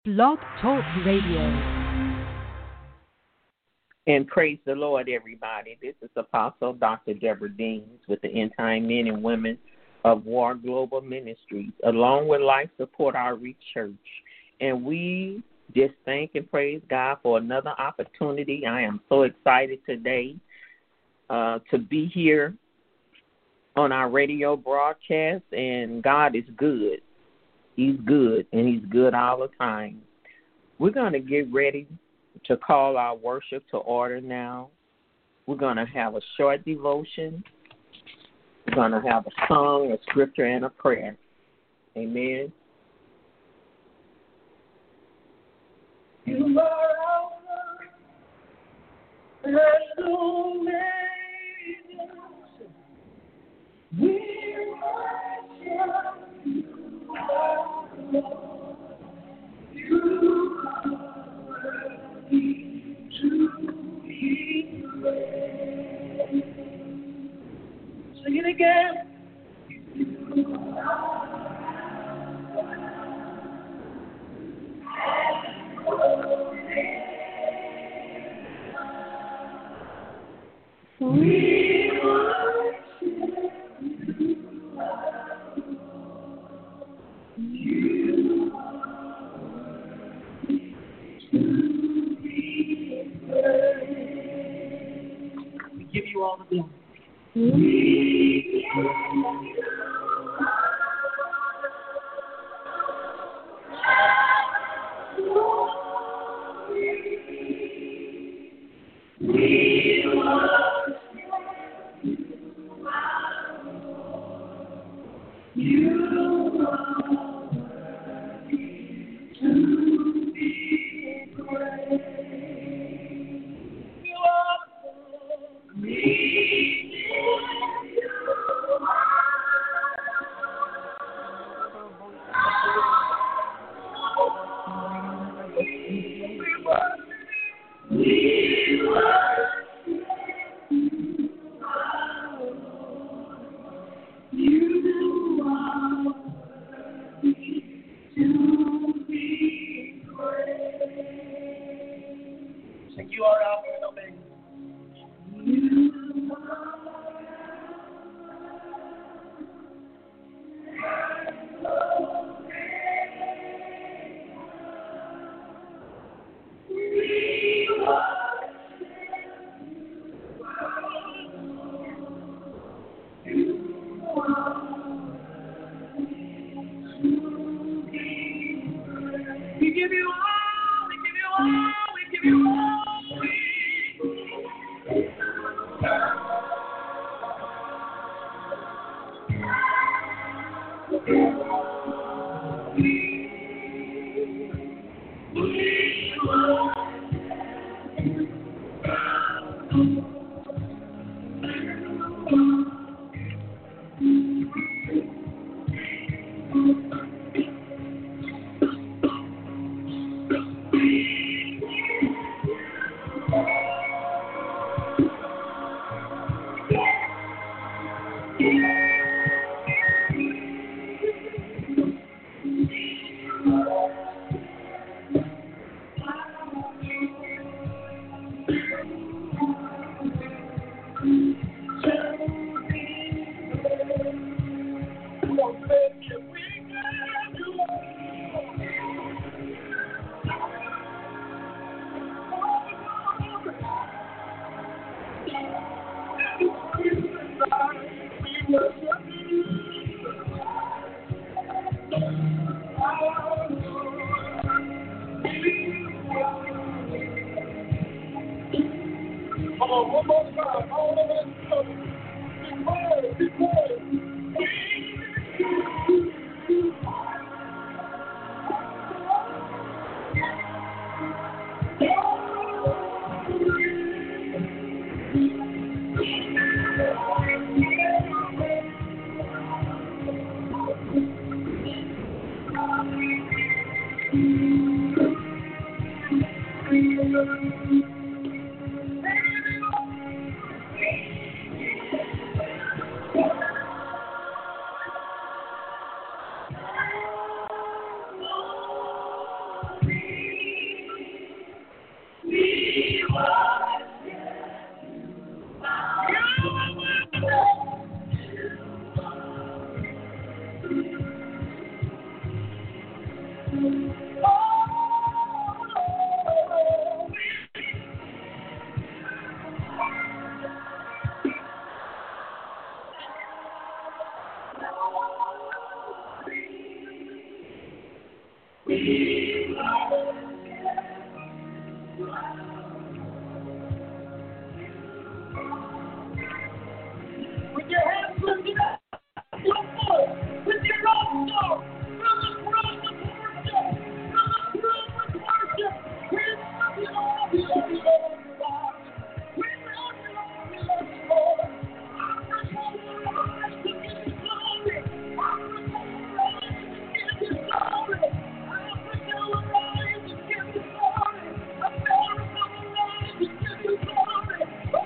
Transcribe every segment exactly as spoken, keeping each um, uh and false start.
Blog Talk Radio. And praise the Lord, everybody. This is Apostle Doctor Deborah Deans with the End Time Men and Women of War Global Ministries, along with Life Support Outreach Church. And we just thank and praise God for another opportunity. I am so excited today uh, to be here on our radio broadcast, and God is good. He's good, and he's good all the time. We're going to get ready to call our worship to order now. We're going to have a short devotion. We're going to have a song, a scripture, and a prayer. Amen. You are our Lord, and Omega. We worship you, our Lord. You are worthy to be praised. Sing it again. You are we worship you, our Lord. You we give you all the glory. We give you we worship you, our Lord. You are worthy to be praised. You are we give you we worship you, our Lord. You are worthy to be praised. Sing, you are Alpha and Omega. You we give you all, we give you all, we give you all. With your hands lifted up, your foot, with your own song, from the throne of worship, from the throne of worship, we love you, Lord, we love you, Lord, God. We love you, Lord, we love you, Lord. Africa will rise to give you glory. Africa will rise to give you glory. Africa will rise to give you glory. America will rise to give you glory.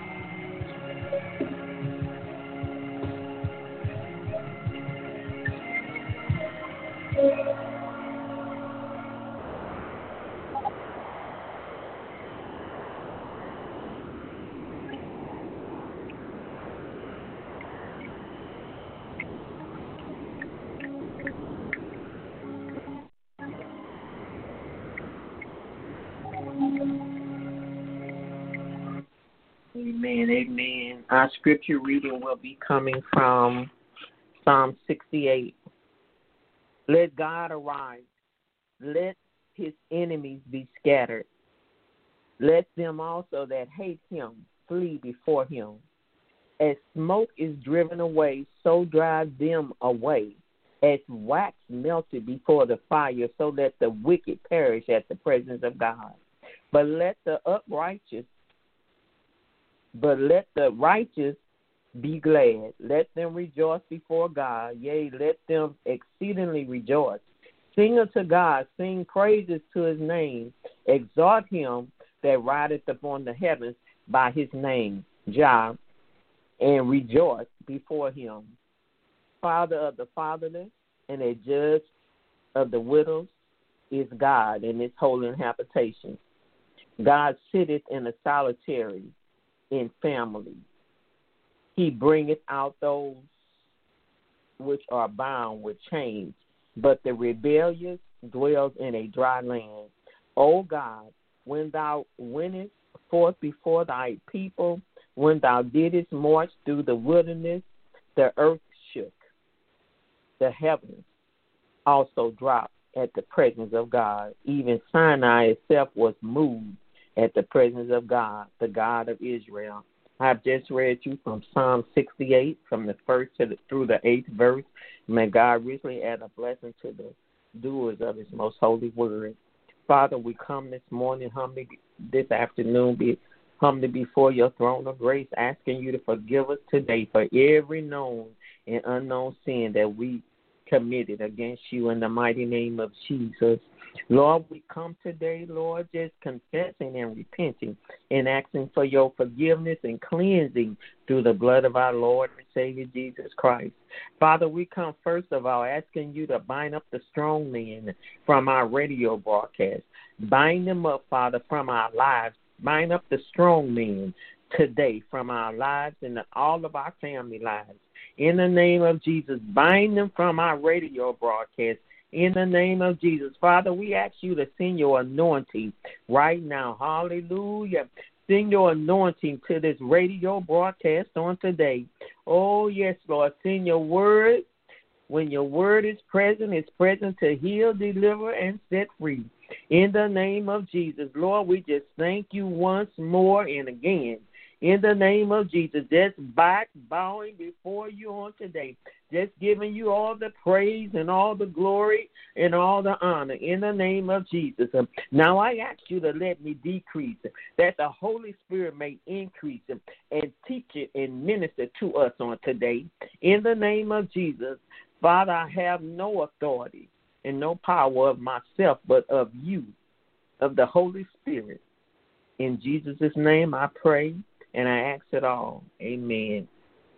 Amen, amen. Our scripture reading will be coming from Psalm sixty-eight. Let God arise. Let his enemies be scattered. Let them also that hate him flee before him. As smoke is driven away, so drive them away. As wax melted before the fire, so that the wicked perish at the presence of God. But let the uprighteous But let the righteous be glad. Let them rejoice before God. Yea, let them exceedingly rejoice. Sing unto God. Sing praises to his name. Exalt him that rideth upon the heavens by his name, Jah, and rejoice before him. Father of the fatherless and a judge of the widows is God in his holy habitation. God sitteth in a solitary in family. He bringeth out those which are bound with chains, but the rebellious dwells in a dry land. O God, when thou wentest forth before thy people, when thou didst march through the wilderness, the earth shook. The heavens also dropped at the presence of God. Even Sinai itself was moved at the presence of God, the God of Israel. I've just read you from Psalm sixty-eight, from the first to the, through the eighth verse. May God richly add a blessing to the doers of his most holy word. Father, we come this morning, humbly, this afternoon, be humbly before your throne of grace, asking you to forgive us today for every known and unknown sin that we committed against you in the mighty name of Jesus. Lord, we come today, Lord, just confessing and repenting and asking for your forgiveness and cleansing through the blood of our Lord and Savior Jesus Christ. Father, we come first of all asking you to bind up the strong men from our radio broadcast. Bind them up, Father, from our lives. Bind up the strong men today from our lives and all of our family lives. In the name of Jesus, bind them from our radio broadcast. In the name of Jesus, Father, we ask you to send your anointing right now. Hallelujah. Send your anointing to this radio broadcast on today. Oh, yes, Lord. Send your word. When your word is present, it's present to heal, deliver, and set free. In the name of Jesus, Lord, we just thank you once more and again. In the name of Jesus, just back bowing before you on today, just giving you all the praise and all the glory and all the honor in the name of Jesus. Now I ask you to let me decrease, that the Holy Spirit may increase and teach it and minister to us on today. In the name of Jesus, Father, I have no authority and no power of myself, but of you, of the Holy Spirit. In Jesus' name I pray. And I ask it all. Amen.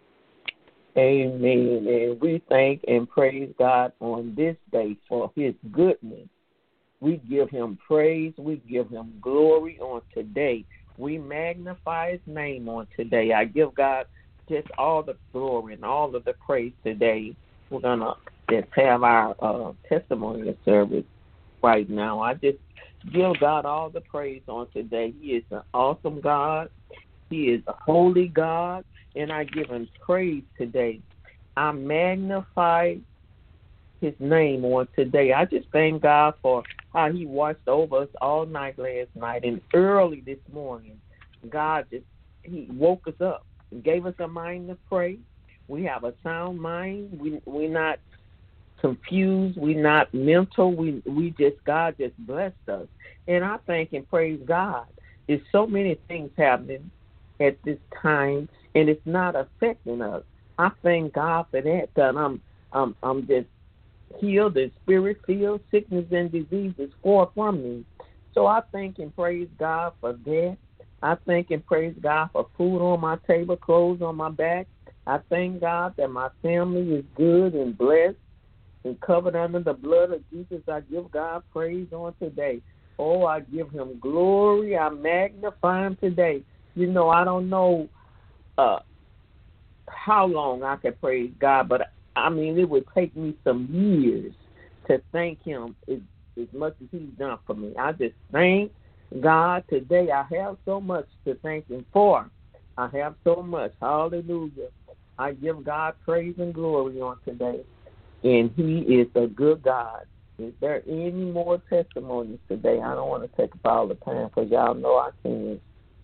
Amen. And we thank and praise God on this day for his goodness. We give him praise. We give him glory on today. We magnify his name on today. I give God just all the glory and all of the praise today. We're going to just have our uh, testimony service right now. I just give God all the praise on today. He is an awesome God. He is a holy God, and I give him praise today. I magnify his name on today. I just thank God for how he watched over us all night last night and early this morning. God just, he woke us up and gave us a mind to pray. We have a sound mind. We, we're not confused. We're not mental. We, we just, God just blessed us. And I thank and praise God. There's so many things happening at this time, and it's not affecting us. I thank God for that, that I'm, I'm, I'm just healed and spirit filled. Sickness and disease is far from me. So I thank and praise God for that. I thank and praise God for food on my table, clothes on my back. I thank God that my family is good and blessed and covered under the blood of Jesus. I give God praise on today. Oh, I give him glory. I magnify him today. You know, I don't know uh, how long I can praise God, but I mean, it would take me some years to thank him as, as much as he's done for me. I just thank God today. I have so much to thank him for. I have so much. Hallelujah. I give God praise and glory on today. And he is a good God. Is there any more testimonies today? I don't want to take up all the time because y'all know I can't.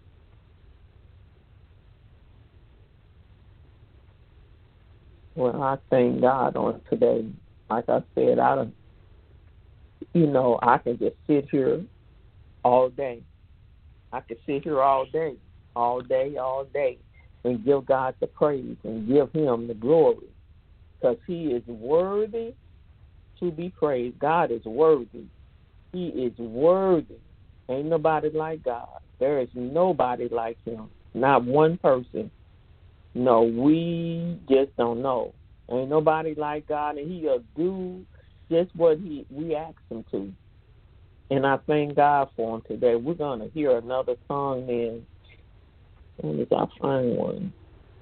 Well, I thank God on today. Like I said, I don't, you know, I can just sit here all day. I can sit here all day, all day, all day, and give God the praise and give him the glory because he is worthy to be praised. God is worthy. He is worthy. Ain't nobody like God. There is nobody like him. Not one person. No, we just don't know. Ain't nobody like God, and he'll do just what he we ask him to. And I thank God for him today. We're going to hear another song then. When did I find one?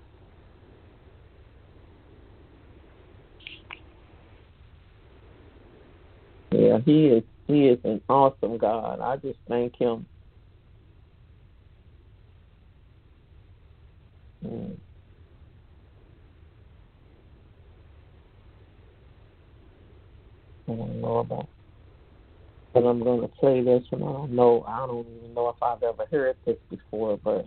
Yeah, he is he is an awesome God. I just thank him. Mm. I don't know about, but I'm going to play this one. I don't know. I don't even know if I've ever heard this before, but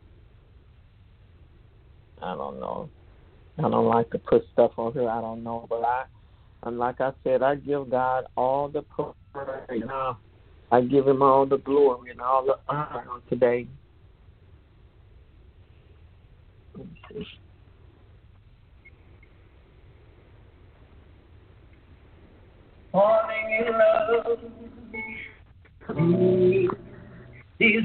I don't know. I don't like to put stuff on here. I don't know, but I, and like I said, I give God all the praise. Now, I give him all the glory and all the honor today. Let me see. Falling in love, Jesus.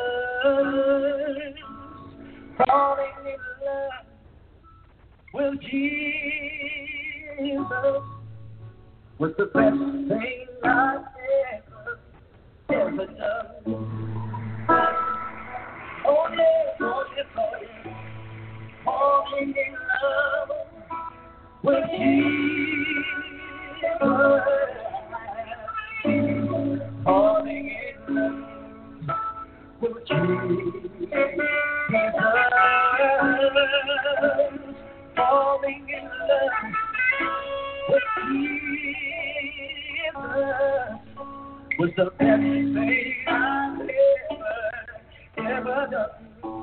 Falling in love with Jesus was the best thing I've ever, ever done. Oh yeah, oh yeah, oh yeah. Falling in love with Jesus. Falling in love with Jesus. Falling in love with Jesus was the best thing I've ever, ever done.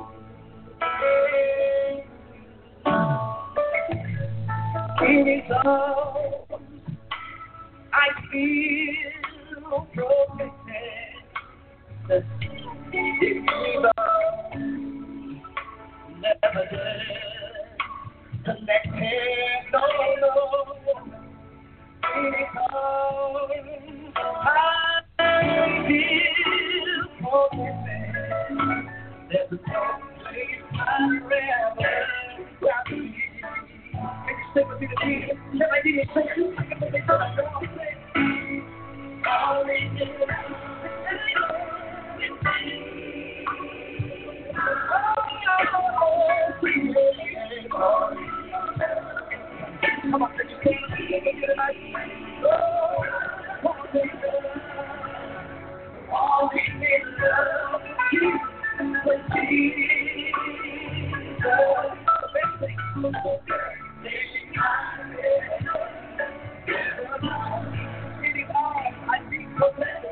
In his arms, I feel protected. His love never did. Connected, no, no. In his arms, I feel protected. There's no place I'd rather be. Step up to the beat, step like you say, I can make a strong play. Falling in love. Come on, let's get it tonight. Falling in love with Jesus. I think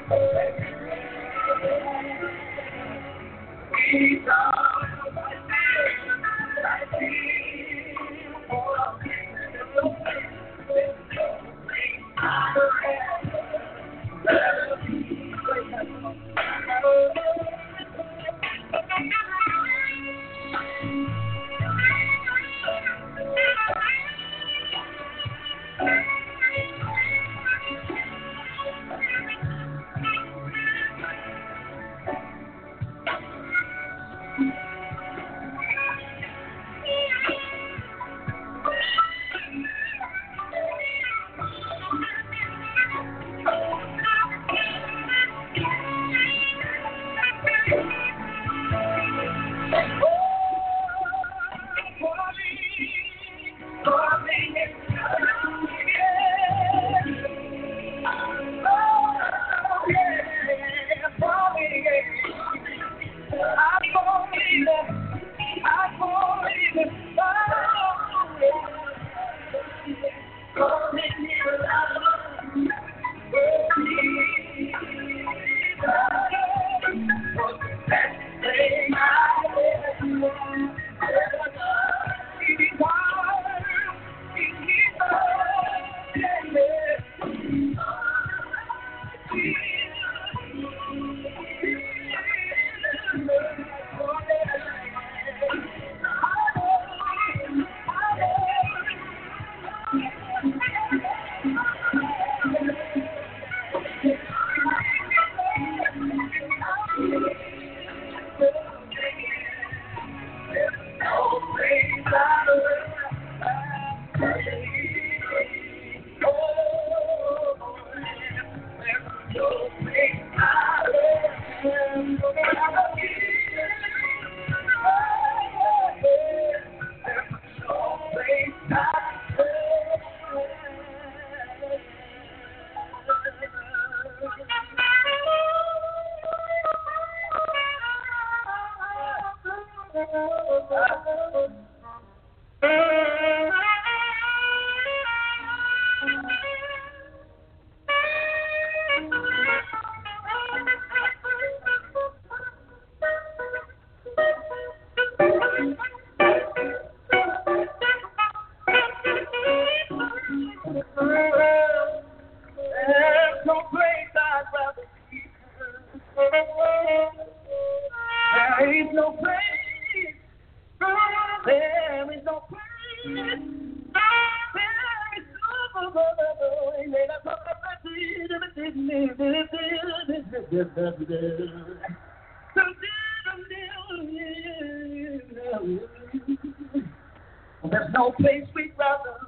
There's no place we'd rather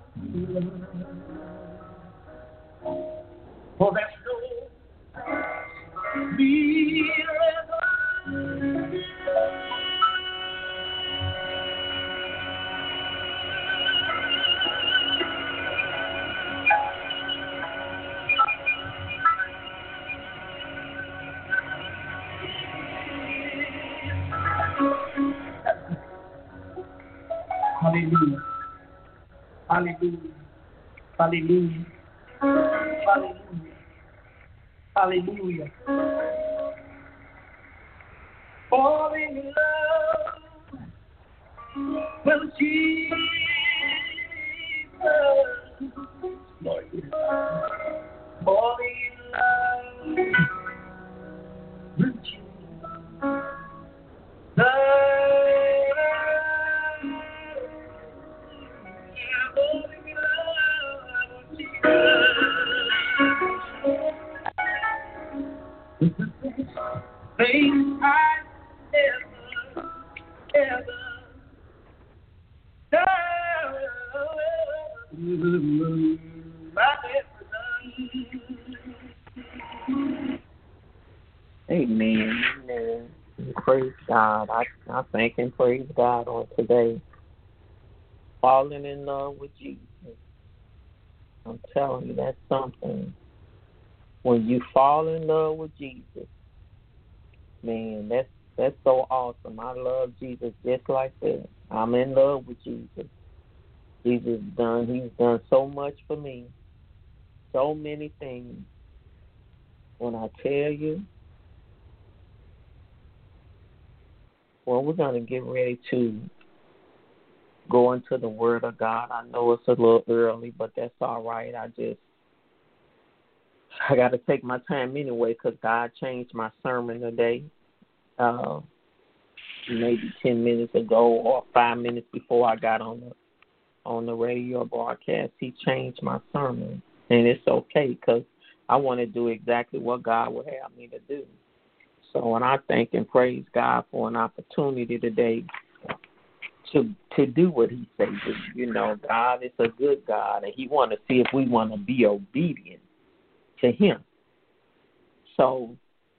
for there's no be Hallelujah. Hallelujah. Hallelujah. Hallelujah. Hallelujah. Falling in love with Jesus. Lord. Falling in love with Jesus. Things I ever, ever done, I've ever done. Amen. Amen. Praise God. I, I thank and praise God on today. Falling in love with Jesus. I'm telling you, that's something. When you fall in love with Jesus, man, that's that's so awesome. I love Jesus just like that. I'm in love with Jesus. Jesus done, he's done so much for me. So many things. When I tell you, well, we're going to get ready to go into the Word of God. I know it's a little early, but that's all right. I just, I got to take my time anyway because God changed my sermon today. Uh, maybe ten minutes ago or five minutes before I got on the on the radio broadcast, He changed my sermon, and it's okay because I want to do exactly what God would have me to do. So, and I thank and praise God for an opportunity today to to do what He says. You know, God is a good God, and He want to see if we want to be obedient to Him. So,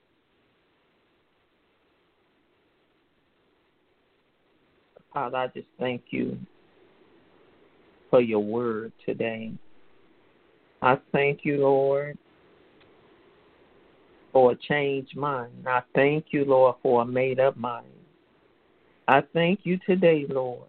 Father, I just thank you for your word today. I thank you, Lord, for a changed mind. I thank you, Lord, for a made-up mind. I thank you today, Lord,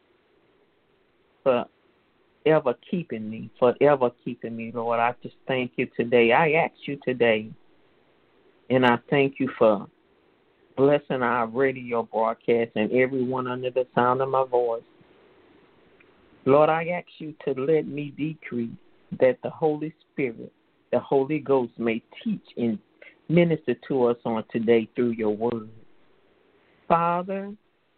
for ever keeping me, forever keeping me, Lord. I just thank you today. I ask you today, and I thank you for blessing our radio broadcast and everyone under the sound of my voice. Lord, I ask you to let me decrease that the Holy Spirit, the Holy Ghost may teach and minister to us on today through your word. Father,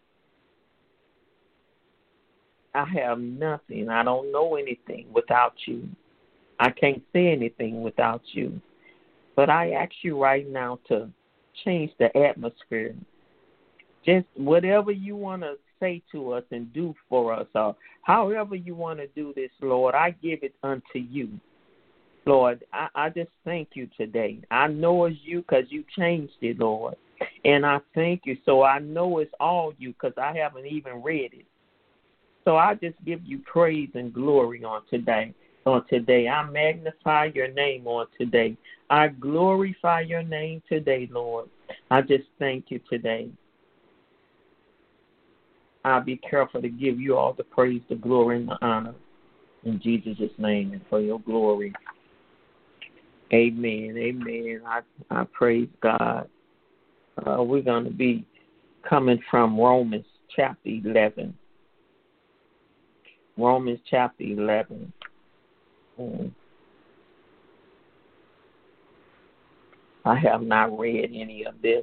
I have nothing. I don't know anything without you. I can't say anything without you. But I ask you right now to change the atmosphere. Just whatever you want to say to us and do for us, or however you want to do this, Lord, I give it unto you. Lord, I, I just thank you today. I know it's you because you changed it, Lord. And I thank you. So I know it's all you because I haven't even read it. So I just give you praise and glory on today. On today, I magnify your name on today. I glorify your name today, Lord. I just thank you today. I'll be careful to give you all the praise, the glory, and the honor in Jesus' name and for your glory. Amen. Amen. I, I praise God. Uh, we're going to be coming from Romans chapter eleven. Romans chapter eleven. Um, I have not read any of this,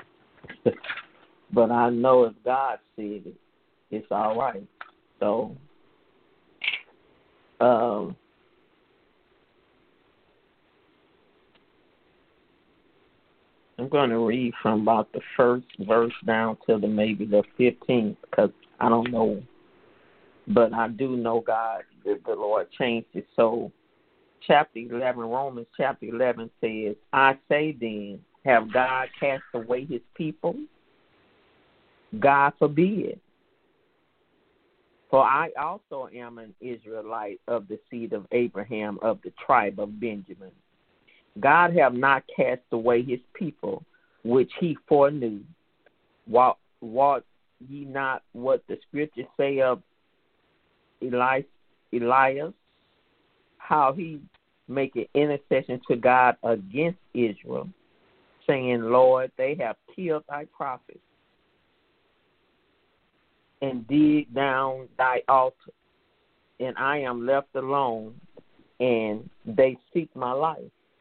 but I know if God said it, it's all right. So, um, I'm going to read from about the first verse down to the maybe the fifteenth because I don't know, but I do know God, that the Lord changed it. So, chapter eleven, Romans chapter eleven says, I say then, have God cast away his people? God forbid. For I also am an Israelite of the seed of Abraham, of the tribe of Benjamin. God have not cast away his people, which he foreknew. Wot, wot ye not what the scriptures say of Eli, Elias, how he make an intercession to God against Israel, saying, Lord, they have killed thy prophets and dig down thy altar, and I am left alone, and they seek my life.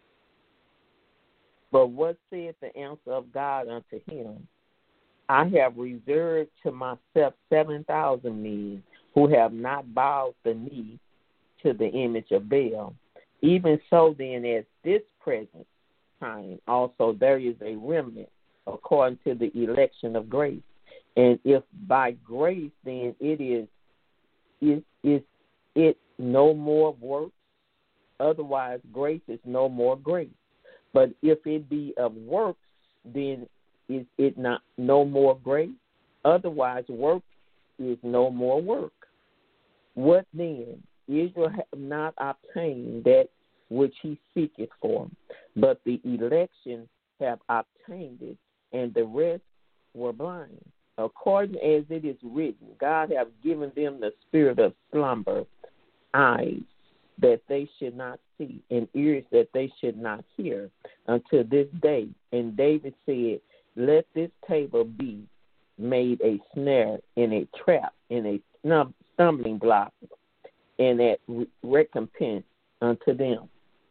But what saith the answer of God unto him? I have reserved to myself seven thousand men who have not bowed the knee to the image of Baal. Even so then, at this present time, also there is a remnant according to the election of grace. And if by grace, then it is, is, is it no more works? Otherwise, grace is no more grace. But if it be of works, then is it not no more grace? Otherwise, work is no more work. What then? Israel have not obtained that which he seeketh for, but the election have obtained it, and the rest were blind. According as it is written, God hath given them the spirit of slumber, eyes that they should not see, and ears that they should not hear until this day. And David said, let this table be made a snare and a trap and a snub, stumbling block and a re- recompense unto them.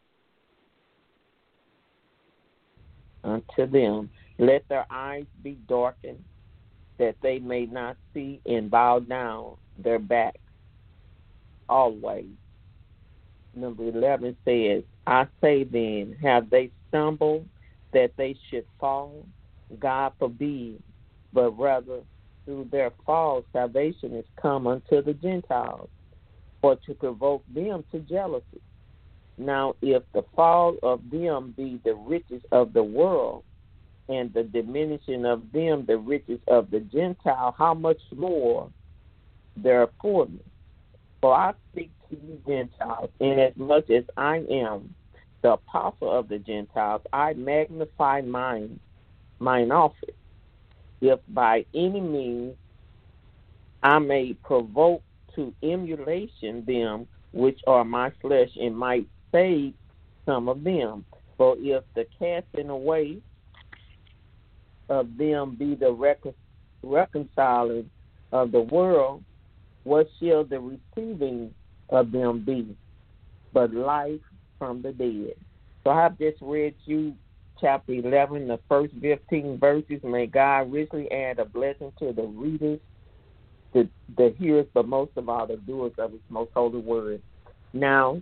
Unto them. Let their eyes be darkened, that they may not see, and bow down their backs always. Number eleven says, I say then, have they stumbled that they should fall? God forbid, but rather through their fall salvation is come unto the Gentiles, for to provoke them to jealousy. Now if the fall of them be the riches of the world, and the diminishing of them the riches of the Gentile, how much more their fullness? For I speak to you Gentiles, inasmuch as I am the apostle of the Gentiles, I magnify mine mine office, if by any means I may provoke to emulation them which are my flesh, and might save some of them. For if the casting away of them be the recon- reconciling of the world, what shall the receiving of them be but life from the dead? So I have just read you chapter eleven, the first fifteen verses. May God richly add a blessing to the readers, the, the hearers, but most of all the doers of his most holy word. Now,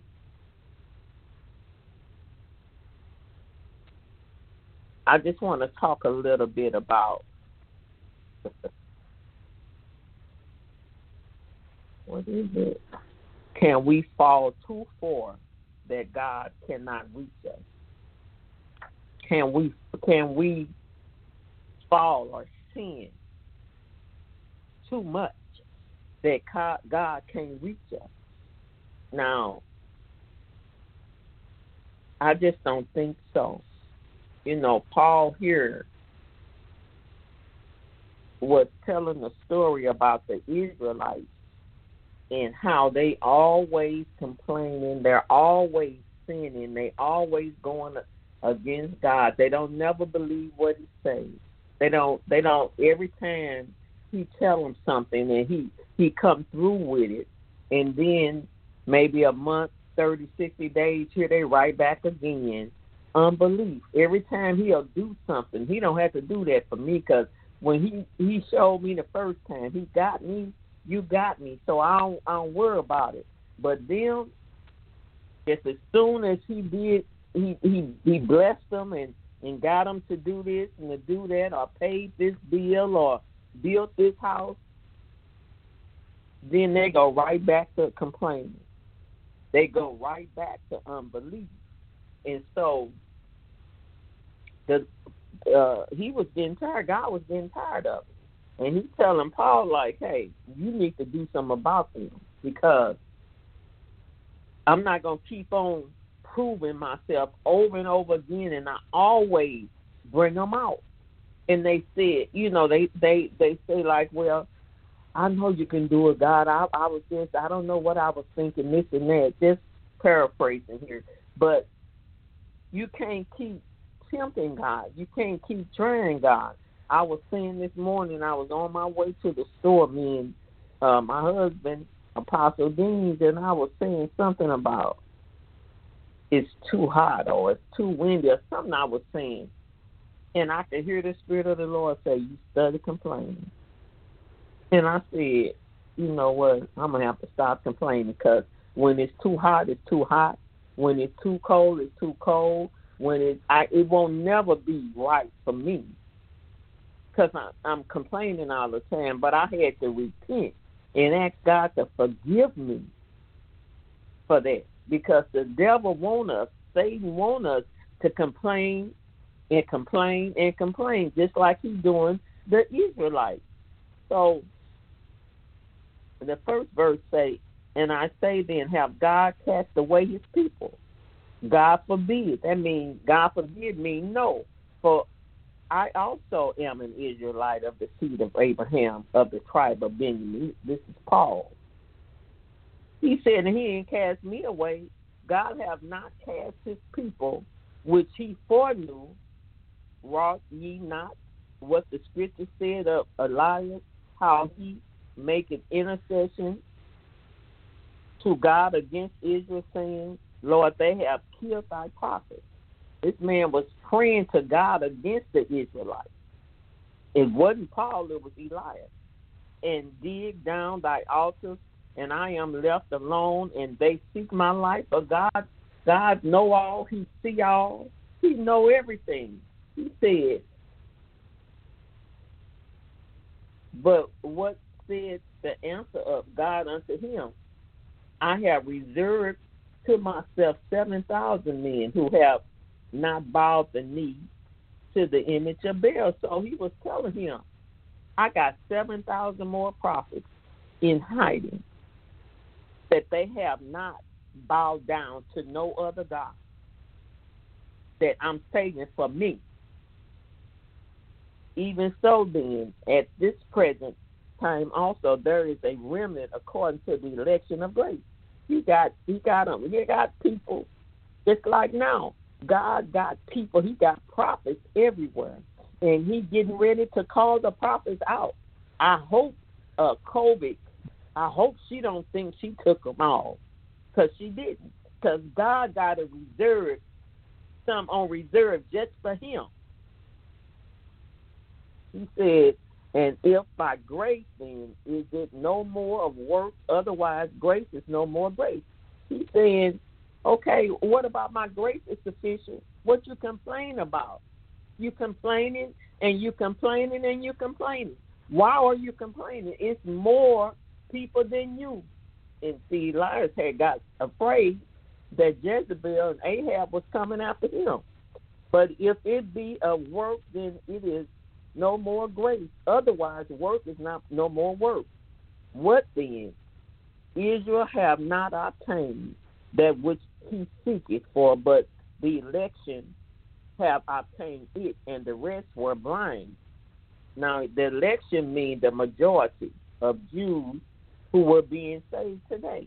I just want to talk a little bit about what is it? Can we fall too far that God cannot reach us? Can we can we fall or sin too much that God can't reach us? Now, I just don't think so. You know, Paul here was telling a story about the Israelites and how they always complaining, they're always sinning, they always going against God. They don't never believe what he says. They don't. They don't. Every time he tell them something and he he come through with it, and then maybe a month, thirty, sixty days, here they right back again. Unbelief. Every time he'll do something, he don't have to do that for me, because when he, he showed me the first time, he got me, you got me, so I don't, I don't worry about it. But then, just as soon as he did, he he, he blessed them and, and got them to do this and to do that, or paid this bill or built this house, then they go right back to complaining. They go right back to unbelief. And so the uh, he was getting tired. God was getting tired of it. And he's telling Paul, like, hey, you need to do something about them, because I'm not going to keep on proving myself over and over again, and I always bring them out. And they said, you know, they, they, they say, like, well, I know you can do it, God. I, I was just, I don't know what I was thinking, this and that. Just paraphrasing here. But you can't keep tempting God. You can't keep trying God. I was saying this morning, I was on my way to the store, me and uh, my husband, Apostle Deans, and I was saying something about it's too hot or it's too windy or something I was saying. And I could hear the Spirit of the Lord say, you study complaining. And I said, you know what, I'm going to have to stop complaining, because when it's too hot, it's too hot. When it's too cold, it's too cold. When it, I, it won't never be right for me, because I'm complaining all the time. But I had to repent and ask God to forgive me for that, because the devil want us, Satan want us to complain and complain and complain, just like he's doing the Israelites. So the first verse say, and I say then, have God cast away his people? God forbid. That means, God forbid me, no. For I also am an Israelite of the seed of Abraham, of the tribe of Benjamin. This is Paul. He said, and he ain't cast me away. God have not cast his people, which he foreknew. Wrought ye not what the scripture said of Elias, how he maketh intercession to God against Israel, saying, Lord, they have killed thy prophets. This man was praying to God against the Israelites. It wasn't Paul, it was Elias. And dig down thy altars, and I am left alone, and they seek my life. But God, God know all, he see all, he know everything. He said, but what said the answer of God unto him? I have reserved to myself seven thousand men who have not bowed the knee to the image of Baal. So he was telling him, I got seven thousand more prophets in hiding that they have not bowed down to no other God that I'm saving for me. Even so then, at this present time also, there is a remnant according to the election of grace. He got, he got them. He got people just like now. God got people. He got prophets everywhere, and he getting ready to call the prophets out. I hope uh, COVID. I hope she don't think she took them all, because she didn't. Because God got a reserve, some on reserve just for him. He said, and if by grace, then is it no more of work? Otherwise, grace is no more grace. He's saying, okay, what about my grace is sufficient? What you complain about? You complaining and you complaining and you complaining. Why are you complaining? It's more people than you. And see, Elias had got afraid that Jezebel and Ahab was coming after him. But if it be a work, then it is no more grace. Otherwise, work is not no more work. What then? Israel have not obtained that which he seeketh for, but the election have obtained it, and the rest were blind. Now, the election means the majority of Jews who were being saved today.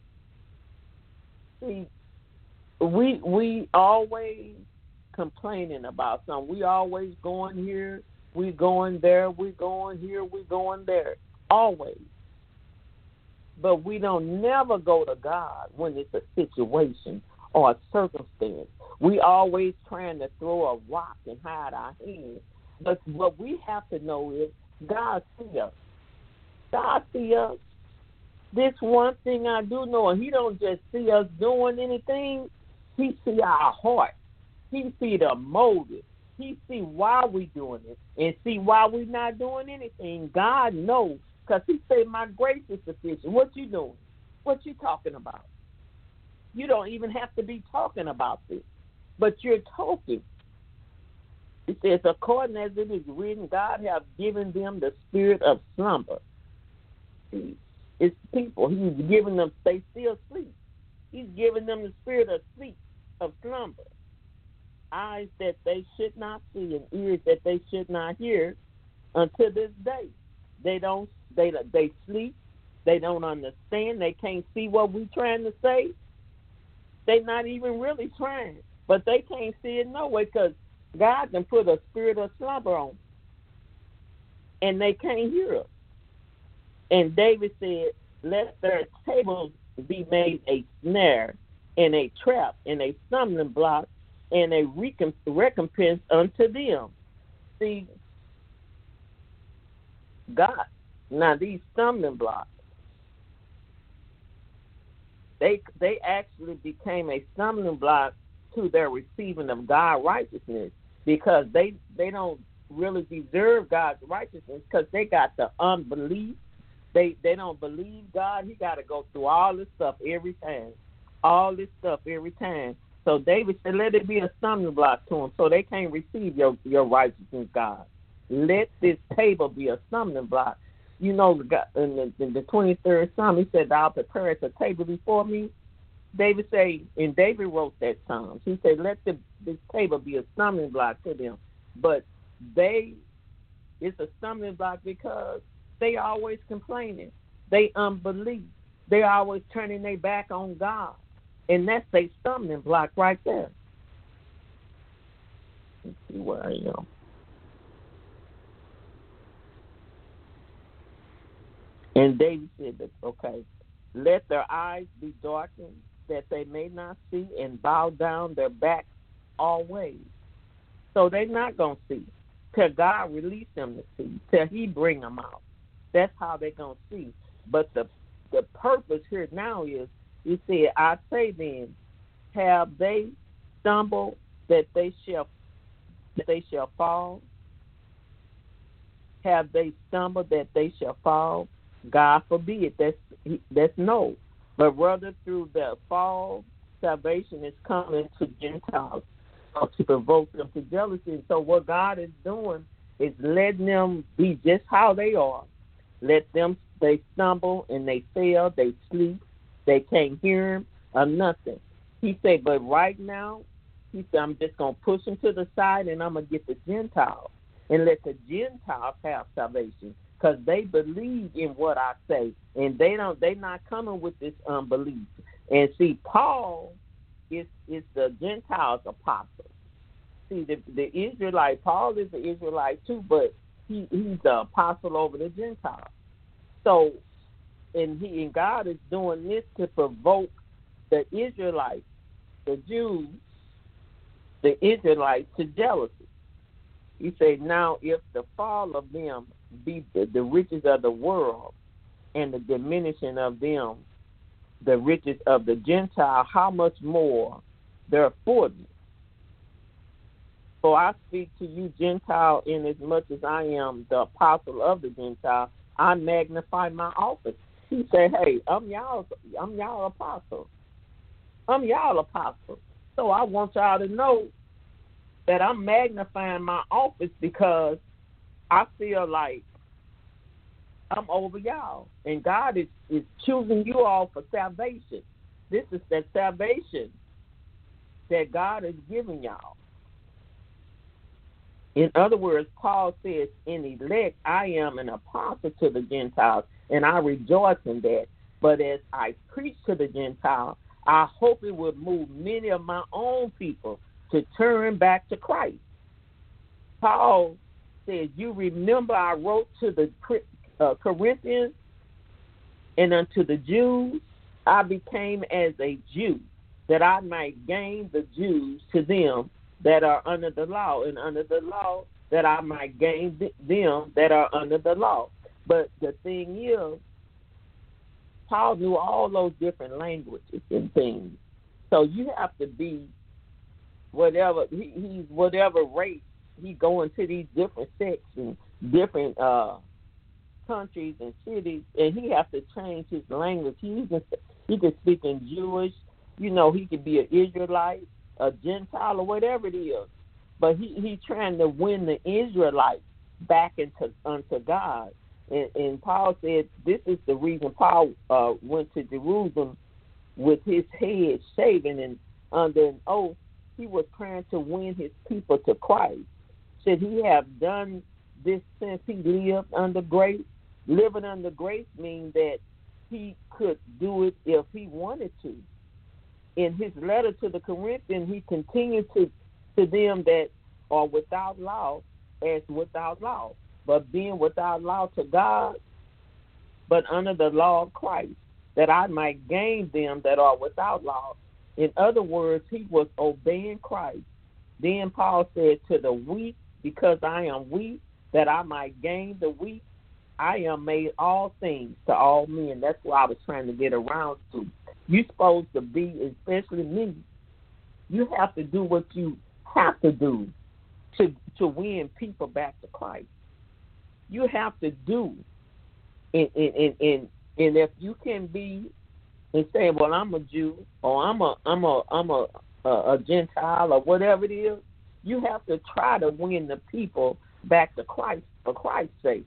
See, we we always complaining about something. We always going here, we going there, we going here, we going there. Always. But we don't never go to God when it's a situation or a circumstance. We always trying to throw a rock and hide our hands. But what we have to know is God see us. God see us. This one thing I do know, and he don't just see us doing anything. He see our heart. He see the motive. He see why we doing it and see why we not doing anything. God knows, because he said, my grace is sufficient. What you doing? What you talking about? You don't even have to be talking about this, but you're talking. It says, according as it is written, God have given them the spirit of slumber. See, it's people. He's giving them, they still sleep. He's giving them the spirit of sleep, of slumber. Eyes that they should not see and ears that they should not hear until this day. They don't, they they sleep. They don't understand. They can't see what we're trying to say. They're not even really trying, but they can't see it no way, because God can put a spirit of slumber on them, and they can't hear us. And David said, let their tables be made a snare and a trap and a stumbling block and a recompense unto them. See, God, now these stumbling blocks, they they actually became a stumbling block to their receiving of God's righteousness, because they, they don't really deserve God's righteousness, because they got the unbelief. They they don't believe God. He got to go through all this stuff every time, all this stuff every time. So David said, let it be a stumbling block to them, so they can't receive your, your righteousness, God. Let this table be a stumbling block. You know, in the, in the twenty-third Psalm, he said, thou preparest a table before me. David said, and David wrote that Psalm. He said, let the, this table be a stumbling block to them. But they, it's a stumbling block because they always complaining. They unbelief. They always turning their back on God. And that's a stumbling block right there. Let's see where I am. And David said, that, okay, let their eyes be darkened, that they may not see, and bow down their backs always. So they're not going to see till God release them to see, till he bring them out. That's how they're going to see. But the the purpose here now is, he said, I say then, have they stumbled that they shall that they shall fall? Have they stumbled that they shall fall? God forbid. That's that's no. But rather through the fall, salvation is coming to Gentiles, or to provoke them to jealousy. So what God is doing is letting them be just how they are. Let them, they stumble and they fail, they sleep, they can't hear him or nothing. He said, but right now, he said, I'm just going to push them to the side and I'm going to get the Gentiles and let the Gentiles have salvation, because they believe in what I say, and they don't, they're not coming with this unbelief. And see, Paul is, is the Gentiles' apostle. See, the, the Israelite, Paul is the Israelite too, but he, he's the apostle over the Gentiles. So, and he and God is doing this to provoke the Israelites, the Jews, the Israelites to jealousy. He said, now if the fall of them be the, the riches of the world, and the diminishing of them the riches of the Gentile, how much more their fortune? For I speak to you, Gentile, in as much as I am the apostle of the Gentile, I magnify my office. He said, hey, I'm y'all, I'm y'all apostle. I'm y'all apostle. So I want y'all to know that I'm magnifying my office, because I feel like I'm over y'all. And God is, is choosing you all for salvation. This is that salvation that God is giving y'all. In other words, Paul says, in elect, I am an apostle to the Gentiles, and I rejoice in that. But as I preach to the Gentiles, I hope it will move many of my own people to turn back to Christ. Paul says, you remember I wrote to the uh, Corinthians, and unto the Jews I became as a Jew, that I might gain the Jews to them that are under the law, and under the law that I might gain th- them that are under the law. But the thing is, Paul knew all those different languages and things. So you have to be whatever, he, he's whatever race, he go into these different sects and different uh, countries and cities, and he has to change his language. He can, he can speak in Jewish, you know, he could be an Israelite, a Gentile, or whatever it is. But he he's trying to win the Israelites back into unto God. And, and Paul said this is the reason Paul uh, went to Jerusalem with his head shaven and under an oath. He was trying to win his people to Christ. Should he have done this since he lived under grace? Living under grace means that he could do it if he wanted to. In his letter to the Corinthians, he continued to, to them that are without law as without law, but being without law to God, but under the law of Christ, that I might gain them that are without law. In other words, he was obeying Christ. Then Paul said, to the weak, because I am weak, that I might gain the weak, I am made all things to all men. That's what I was trying to get around to. You're supposed to be, especially me, you have to do what you have to do to to win people back to Christ. You have to do, and, and, and, and if you can be and say, well, I'm a Jew, or I'm a I'm a I'm a, a, a Gentile, or whatever it is, you have to try to win the people back to Christ for Christ's sake.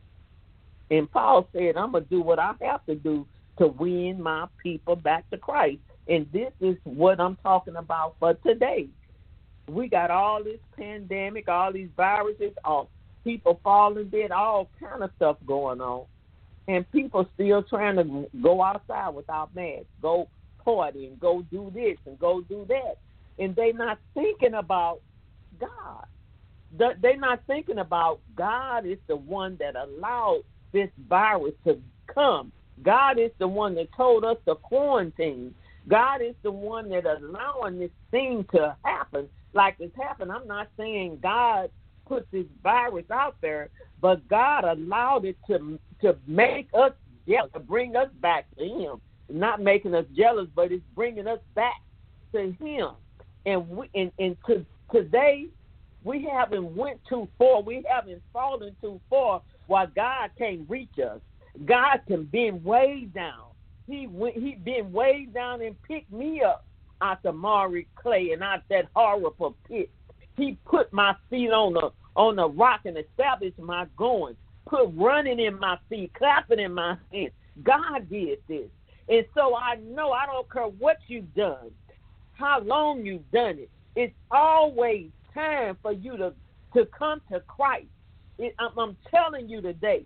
And Paul said, I'm going to do what I have to do to win my people back to Christ. And this is what I'm talking about for today. We got all this pandemic, all these viruses, all people falling dead, all kind of stuff going on. And people still trying to go outside without masks, go party and go do this and go do that. And they not thinking about God. They're not thinking about God is the one that allowed this virus to come. God is the one that told us to quarantine. God is the one that allowing this thing to happen like it's happened. I'm not saying God put this virus out there, but God allowed it to to make us jealous, to bring us back to Him. Not making us jealous, but it's bringing us back to Him. And we, and, and to, today, we haven't went too far. We haven't fallen too far while God can't reach us. God can bend way down. He went, he been way down and picked me up out the miry clay and out that horrible pit. He put my feet on the on the rock and established my going. Put running in my feet, clapping in my hands. God did this. And so I know I don't care what you've done, how long you've done it. It's always time for you to, to come to Christ. It, I'm, I'm telling you today,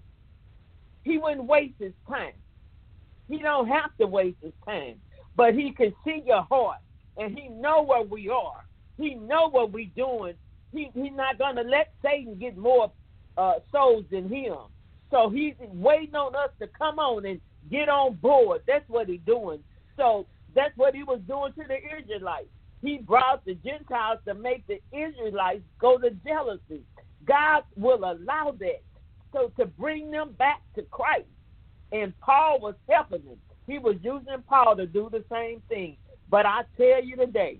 He wouldn't waste His time. He don't have to waste His time. But He can see your heart, and He know where we are. He know what we're doing. He, he's not going to let Satan get more uh, souls than Him. So He's waiting on us to come on and get on board. That's what He's doing. So that's what He was doing to the Israelites. He brought the Gentiles to make the Israelites go to jealousy. God will allow that so to bring them back to Christ. And Paul was helping them. He was using Paul to do the same thing. But I tell you today,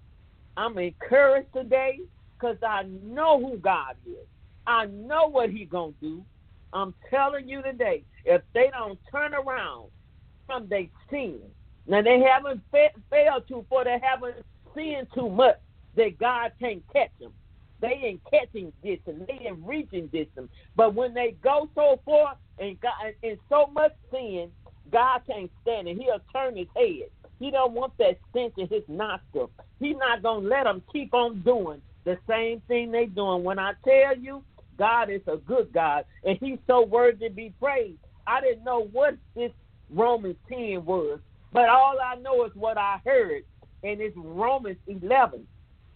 I'm encouraged today because I know who God is. I know what He's going to do. I'm telling you today, if they don't turn around from their sin, now they haven't fa- failed to, for they haven't sinned too much that God can't catch them. They ain't catching this and they ain't reaching this. But when they go so far and God, and so much sin, God can't stand it. He'll turn His head. He don't want that stench in His nostril. He's not going to let them keep on doing the same thing they doing. When I tell you, God is a good God, and He's so worthy to be praised. I didn't know what this Romans ten was, but all I know is what I heard, and it's Romans eleven.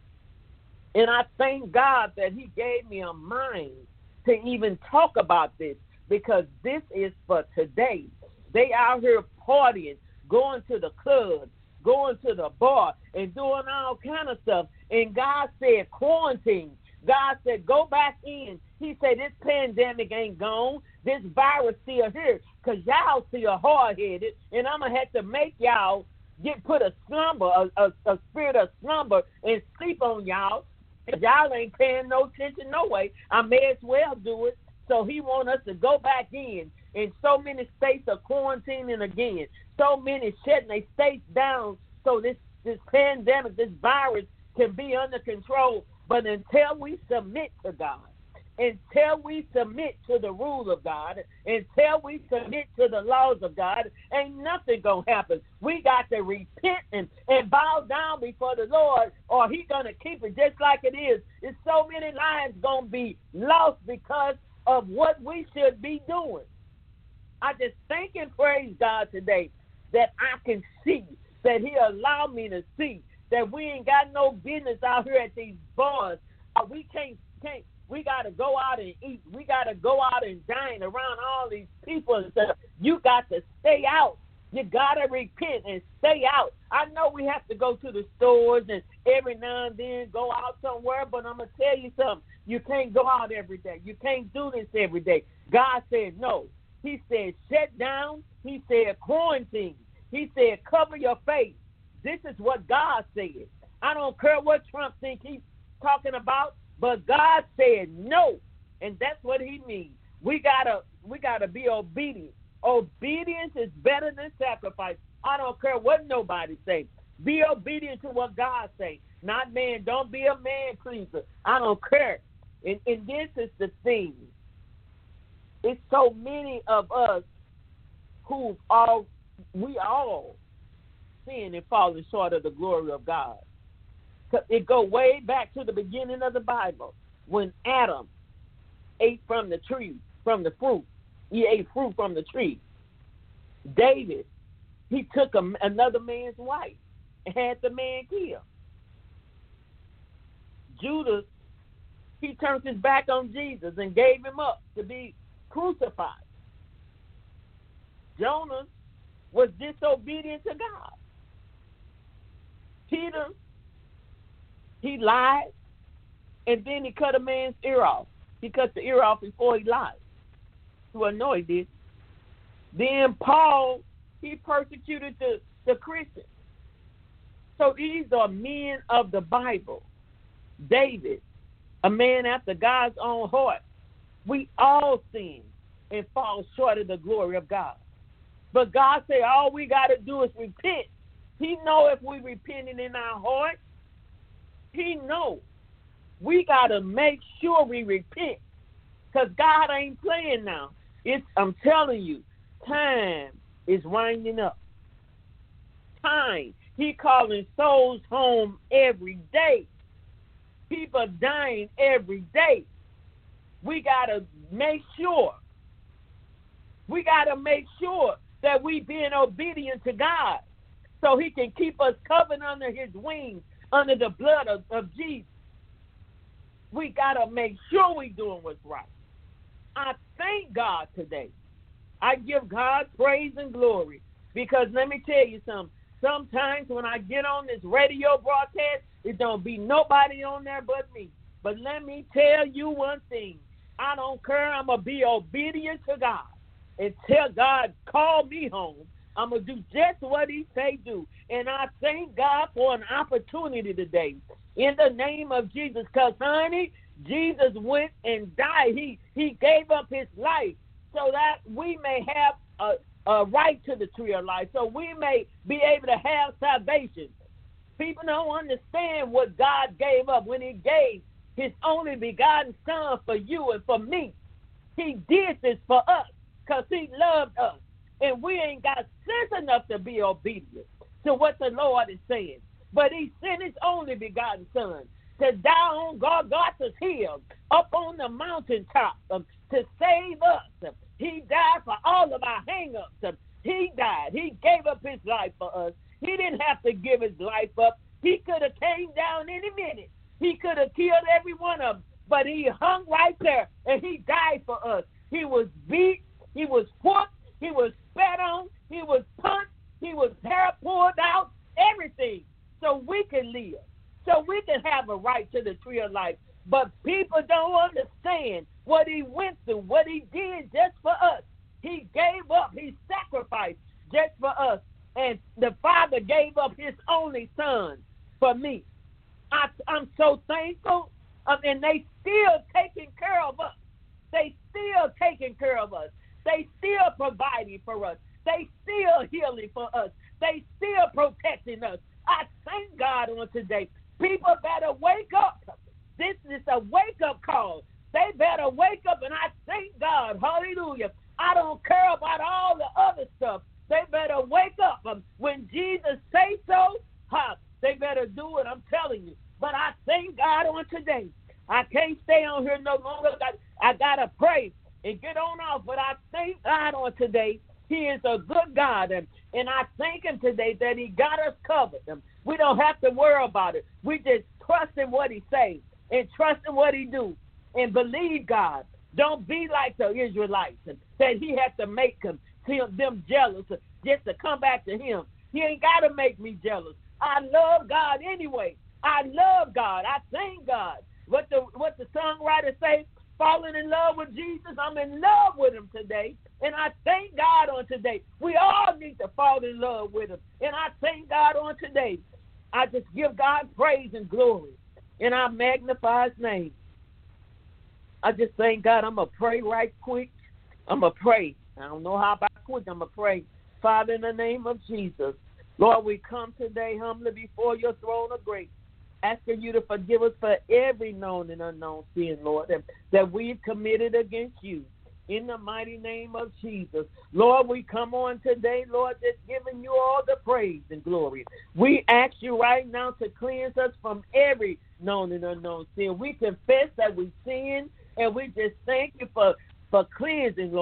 And I thank God that He gave me a mind to even talk about this, because this is for today. They out here partying, going to the club, going to the bar, and doing all kind of stuff. And God said, quarantine. God said, go back in. He said, this pandemic ain't gone. This virus still here because y'all still hard-headed, and I'm going to have to make y'all get put a slumber, a, a, a spirit of slumber, and sleep on y'all. Y'all ain't paying no attention no way. I may as well do it. So He want us to go back in. And so many states are quarantining again. So many shutting their states down so this, this pandemic, this virus can be under control. But until we submit to God, until we submit to the rule of God, until we submit to the laws of God, ain't nothing going to happen. We got to repent and, and bow down before the Lord, or He's going to keep it just like it is. There's so many lives going to be lost because of what we should be doing. I just thank and praise God today that I can see, that He allowed me to see, that we ain't got no business out here at these bars. Uh, we can't, can't, we got to go out and eat. We got to go out and dine around all these people and stuff. You got to stay out. You got to repent and stay out. I know we have to go to the stores and every now and then go out somewhere, but I'm going to tell you something. You can't go out every day. You can't do this every day. God said no. He said shut down. He said quarantine. He said cover your face. This is what God said. I don't care what Trump thinks he's talking about, but God said no, and that's what He means. We gotta, we gotta be obedient. Obedience is better than sacrifice. I don't care what nobody say. Be obedient to what God say, not man. Don't be a man pleaser. I don't care. And, and this is the thing. It's so many of us who all, we all sin and falling short of the glory of God. It go way back to the beginning of the Bible when Adam ate from the tree, from the fruit, he ate fruit from the tree. David, he took a, another man's wife and had the man killed. Judas, he turned his back on Jesus and gave him up to be crucified. Jonah was disobedient to God. Peter, he lied, and then he cut a man's ear off. He cut the ear off before he lied. Well, no, he did. Then Paul, he persecuted the, the Christians. So these are men of the Bible. David, a man after God's own heart. We all sin and fall short of the glory of God. But God said all we got to do is repent. He know if we repenting in our heart. He know. We got to make sure we repent. Because God ain't playing now. It's, I'm telling you, time is winding up. Time. He calling souls home every day. People dying every day. We got to make sure. We got to make sure that we being obedient to God so he can keep us covered under his wings, under the blood of, of Jesus. We got to make sure we doing what's right. I thank God today. I give God praise and glory because let me tell you something. Sometimes when I get on this radio broadcast, it don't be nobody on there but me. But let me tell you one thing. I don't care. I'm going to be obedient to God. Until God call me home, I'm going to do just what he say do. And I thank God for an opportunity today in the name of Jesus. Because, honey, Jesus went and died. He, he gave up his life so that we may have a, a right to the tree of life, so we may be able to have salvation. People don't understand what God gave up when he gave his only begotten son for you and for me. He did this for us because he loved us. And we ain't got sense enough to be obedient to what the Lord is saying. But he sent his only begotten son to die on Golgotha's hill, up on the mountaintop, um, to save us. He died for all of our hang-ups. Um, he died. He gave up his life for us. He didn't have to give his life up. He could have came down any minute. He could have killed every one of them. But he hung right there, and he died for us. He was beat. He was whooped. He was spat on. He was punched. He was hair pulled out. Everything. So we can live. So we can have a right to the tree of life. But people don't understand what he went through, what he did just for us. He gave up. He sacrificed just for us. And the Father gave up his only son for me. I, I'm so thankful. Um, and they still taking care of us. They still taking care of us. They still providing for us. They still healing for us. They still protecting us. I thank God on today. People better wake up. This is a wake-up call. They better wake up, and I thank God. Hallelujah. I don't care about all the other stuff. They better wake up. Um, when Jesus say so, huh, they better do it, I'm telling you. But I thank God on today. I can't stay on here no longer. I, I got to pray and get on off. But I thank God on today. He is a good God. And, and I thank him today that he got us covered. Um, we don't have to worry about it. We just trust in what he says and trust in what he do and believe God. Don't be like the Israelites and that he had to make them, them jealous just to come back to him. He ain't got to make me jealous. I love God anyway. I love God. I thank God. What the what the songwriter say, falling in love with Jesus, I'm in love with him today. And I thank God on today. We all need to fall in love with him. And I thank God on today. I just give God praise and glory. And I magnify his name. I just thank God. I'm going to pray right quick. I'm going to pray. I don't know how about quick. I'm going to pray. Father, in the name of Jesus, Lord, we come today humbly before your throne of grace, asking you to forgive us for every known and unknown sin, Lord, that, that we've committed against you. In the mighty name of Jesus. Lord, we come on today, Lord, just giving you all the praise and glory. We ask you right now to cleanse us from every known and unknown sin. We confess that we sin, and we just thank you for, for cleansing, Lord,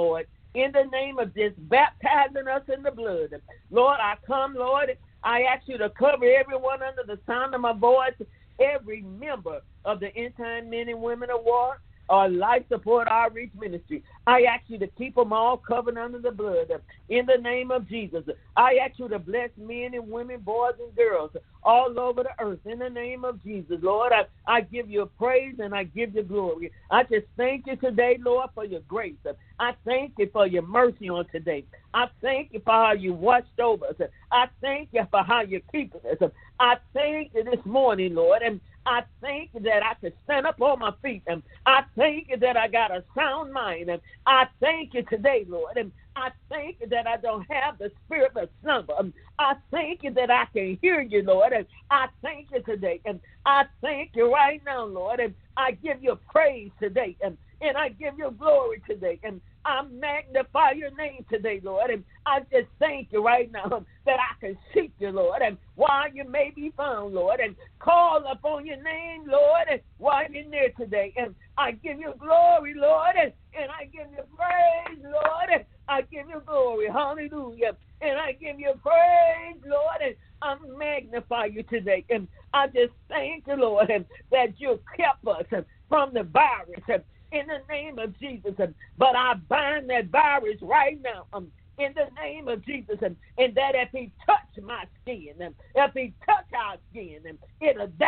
in the name of just baptizing us in the blood. Lord, I come, Lord, I ask you to cover everyone under the sound of my voice, every member of the End Time Men and Women of War or Life Support Outreach Ministry. I ask you to keep them all covered under the blood. In the name of Jesus, I ask you to bless men and women, boys and girls all over the earth. In the name of Jesus, Lord, I, I give you praise and I give you glory. I just thank you today, Lord, for your grace. I thank you for your mercy on today. I thank you for how you watched over us. I thank you for how you're keeping us. I thank you this morning, Lord, and I thank you that I can stand up on my feet. And I thank you that I got a sound mind. And I thank you today, Lord. And I thank you that I don't have the spirit of slumber. And I thank you that I can hear you, Lord. And I thank you today. And I thank you right now, Lord. And I give you praise today. And, and I give you glory today. And I magnify your name today, Lord. And I just thank you right now that I can seek you, Lord, and while you may be found, Lord, and call upon your name, Lord, and while you're near today. And I give you glory, Lord, and, and I give you praise, Lord, and I give you glory. Hallelujah. And I give you praise, Lord, and I magnify you today. And I just thank you, Lord, and that you kept us from the virus. And in the name of Jesus, but I bind that virus right now um, in the name of Jesus, and, and that if he touch my skin, and if he touch our skin, and it'll die.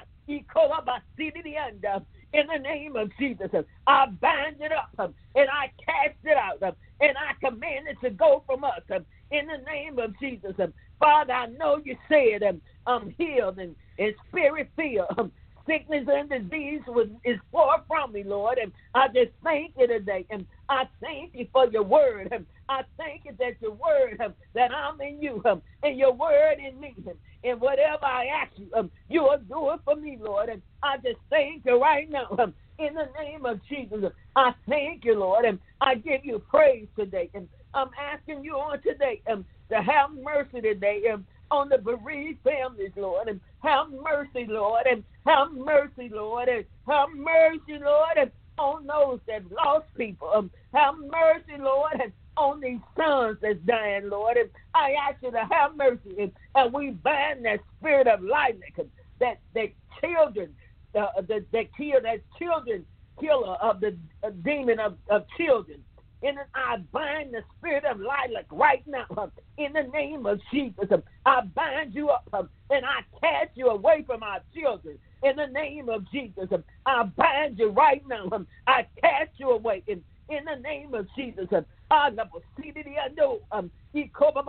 In the name of Jesus, I bind it up um, and I cast it out um, and I command it to go from us um, in the name of Jesus. Um, Father, I know you said um, I'm healed and, and spirit filled. Um, Sickness and disease was, is far from me, Lord, and I just thank you today, and I thank you for your word, and I thank you that your word, um, that I'm in you, um, and your word in me, um, and whatever I ask you, um, you will do it for me, Lord, and I just thank you right now, um, in the name of Jesus. I thank you, Lord, and I give you praise today, and I'm asking you on today um, to have mercy today, um, on the bereaved families, Lord, and have mercy, Lord, and have mercy, Lord, and have mercy, Lord, and on those that lost people. Um, have mercy, Lord, and on these sons that's dying, Lord. And I ask you to have mercy, and, and we bind that spirit of likeness, that that children, uh, that that kill, that children killer of the uh, demon of, of children. And I bind the spirit of lilac right now um, in the name of Jesus. Um, I bind you up um, and I cast you away from our children in the name of Jesus. Um, I bind you right now. Um, I cast you away in, in the name of Jesus. Um, I never see the unknown. Um, in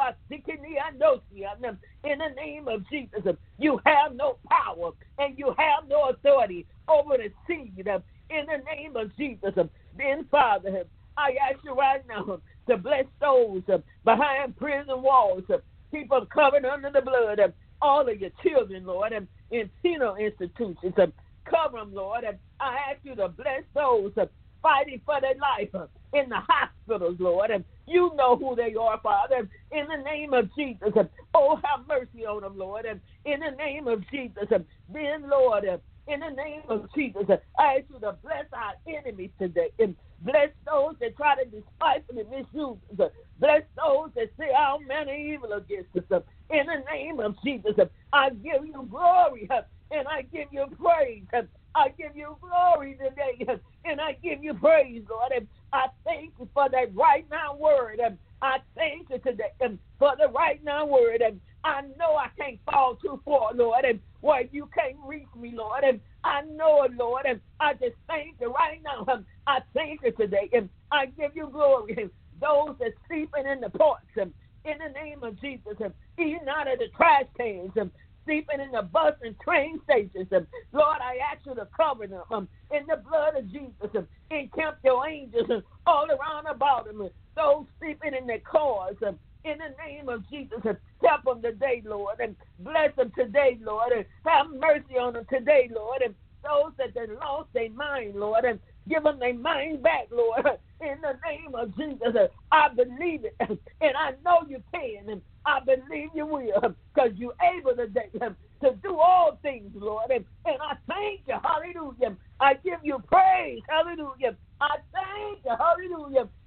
the name of Jesus, um, you have no power and you have no authority over the seed. Um, in the name of Jesus, um, then Father, I ask you right now to bless those uh, behind prison walls, uh, people covered under the blood, uh, all of your children, Lord, and in penal institutions. Uh, cover them, Lord. And I ask you to bless those uh, fighting for their life uh, in the hospitals, Lord. And you know who they are, Father. In the name of Jesus, uh, oh, have mercy on them, Lord. And in the name of Jesus, uh, then, Lord, uh, in the name of Jesus, uh, I ask you to bless our enemies today. And bless those that try to despitefully misuse us. Bless those that say all manner of evil against us. In the name of Jesus, I give you glory and I give you praise. I give you glory today and I give you praise, Lord. And I thank you for that right now word. I thank you today for the right now word. And I know I can't fall too far, Lord, and where you can't reach me, Lord. And I know it, Lord, and I just thank you right now. I thank you today, and I give you glory. Those that sleeping in the ports, in the name of Jesus, eating out of the trash cans, sleeping in the bus and train stations, Lord, I ask you to cover them in the blood of Jesus. Encamp your angels all around about them. Those sleeping in their cars, in the name of Jesus, help them today, Lord, and bless them today, Lord, and have mercy on them today, Lord, and those that they lost their mind, Lord, and give them their mind back, Lord, in the name of Jesus. I believe it, and I know you can, and I believe you will, because you're able today to do all things, Lord, and, and I thank you, hallelujah. I give you praise, hallelujah. I thank you, hallelujah.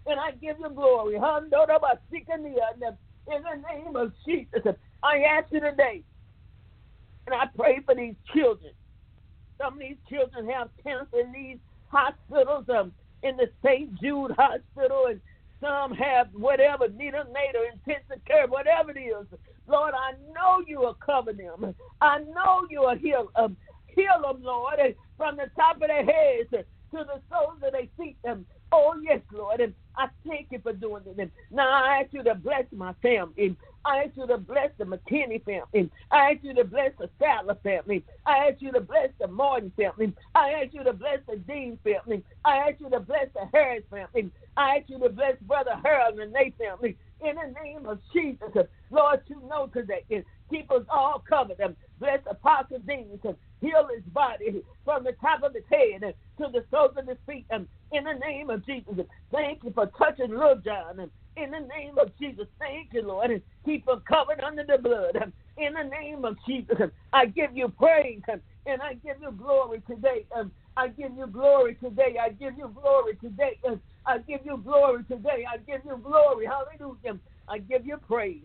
and I give you glory. In the name of Jesus, I ask you today, and I pray for these children. Some of these children have cancer in these hospitals, um, in the Saint Jude Hospital, and some have whatever, neonatal, intensive care, whatever it is. Lord, I know you will cover them. I know you will heal them. Heal them, Lord, and from the top of their heads to the soles of their feet. Um, oh, yes, Lord, and I thank you for doing it. Now I ask you to bless my family. I ask you to bless the McKinney family. I ask you to bless the Sadler family. I ask you to bless the Martin family. I ask you to bless the Dean family. I ask you to bless the Harris family. I ask you to bless Brother Harold and their family. In the name of Jesus, Lord, you know today. Keep us all covered. Bless Apostle Dean. Heal his body from the top of his head to the soles of his feet. In the name of Jesus, thank you for touching little John. In the name of Jesus, thank you, Lord. And keep him covered under the blood. In the name of Jesus, I give you praise and I give you glory today. I give you glory today. I give you glory today. I give you glory today. I give you glory. Hallelujah. I give you praise.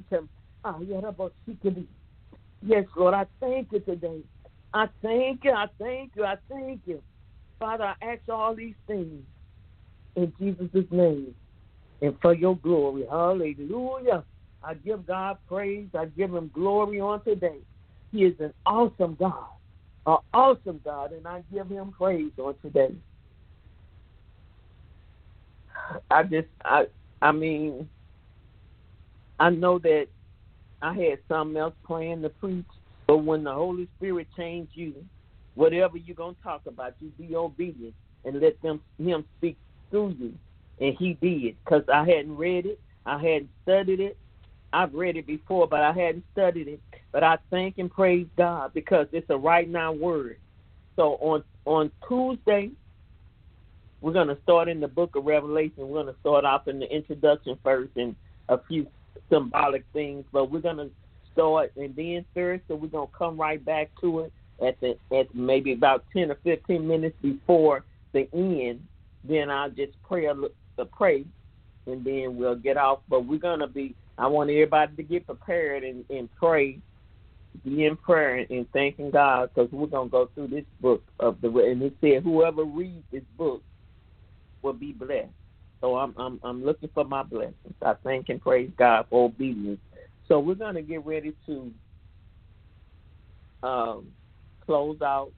Yes, Lord, I thank you today. I thank you. I thank you. I thank you. Father, I ask all these things in Jesus' name and for your glory. Hallelujah. I give God praise. I give him glory on today. He is an awesome God, an awesome God, and I give him praise on today. I just, I, I mean, I know that I had something else planned to preach, but when the Holy Spirit changed you, whatever you're going to talk about, you be obedient and let them him speak through you. And he did, because I hadn't read it. I hadn't studied it. I've read it before, but I hadn't studied it. But I thank and praise God because it's a right now word. So on, on Tuesday, we're going to start in the book of Revelation. We're going to start off in the introduction first and a few symbolic things, but we're going to start, and then Thursday we're going to come right back to it at the at maybe about ten or fifteen minutes before the end. Then I'll just pray a, a pray, and then we'll get off. But we're going to be, I want everybody to get prepared and, and pray, be in prayer and, and thanking God, because we're going to go through this book of the, and it said whoever reads this book will be blessed. So I'm I'm I'm looking for my blessings. I thank and praise God for obedience. So we're going to get ready to um, close out.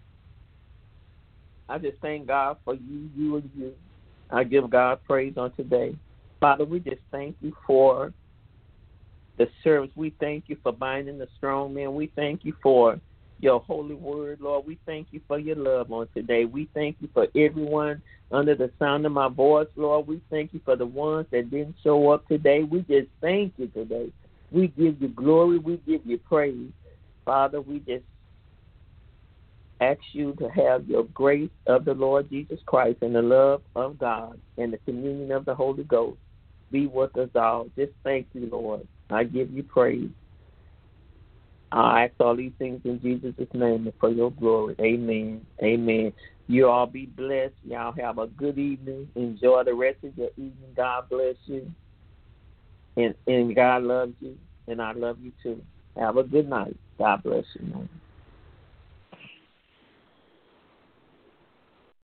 I just thank God for you, you, and you. I give God praise on today. Father, we just thank you for the service. We thank you for binding the strong man. We thank you for your holy word, Lord. We thank you for your love on today. We thank you for everyone under the sound of my voice, Lord. We thank you for the ones that didn't show up today. We just thank you today. We give you glory. We give you praise. Father, we just ask you to have your grace of the Lord Jesus Christ and the love of God and the communion of the Holy Ghost be with us all. Just thank you, Lord. I give you praise. I ask all these things in Jesus' name and for your glory. Amen. Amen. You all be blessed. Y'all have a good evening. Enjoy the rest of your evening. God bless you. And, and God loves you. And I love you too. Have a good night. God bless you, man.